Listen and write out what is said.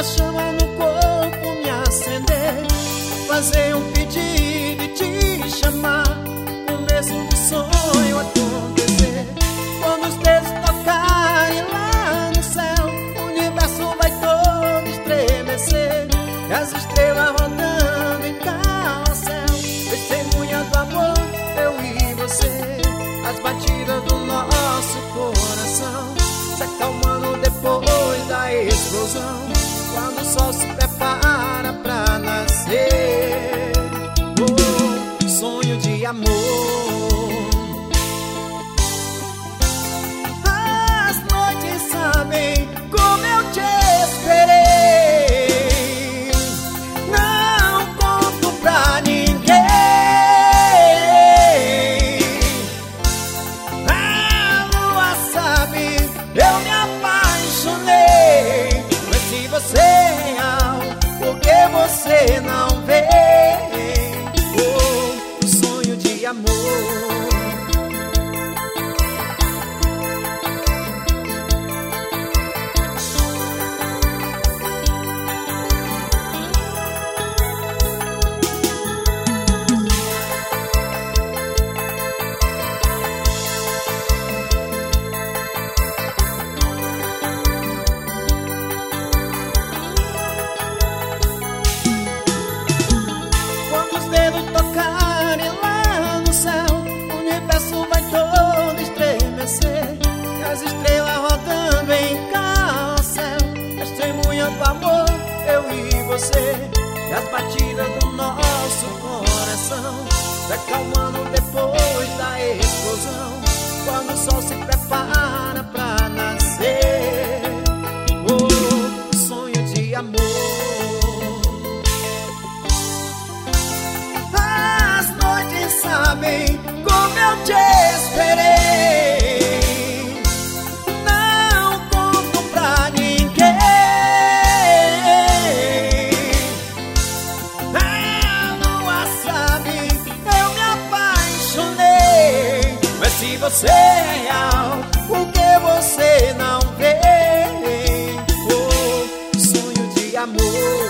a chama no corpo me acender, fazer um pedido e te chamar, o mesmo do sonho acontecer. Quando os dedos tocarem lá no céu, o universo vai todo estremecer, e as estrelas rodando em carrossel, testemunha do amor, eu e você. As batidas do nosso coração se acalmando depois da explosão, quando o sol se prepara pra nascer. Oh, sonho de amor. As noites sabem como eu te esperei, não conto pra ninguém. A lua sabe, eu me apaixonei, mas se você é real, por que você não vê? Oh, sonho de amor. Tocarem lá no céu, o universo vai todo estremecer, e as estrelas rodando em carrossel, testemunha do amor, eu e você. E as batidas do nosso coração se acalmando depois da explosão, quando o sol se prepara pra nascer. Oh, sonho de amor. Sabem como eu te esperei, não conto pra ninguém. A lua sabe, eu me apaixonei, mas se você é real, por que você não vê? Oh, sonho de amor.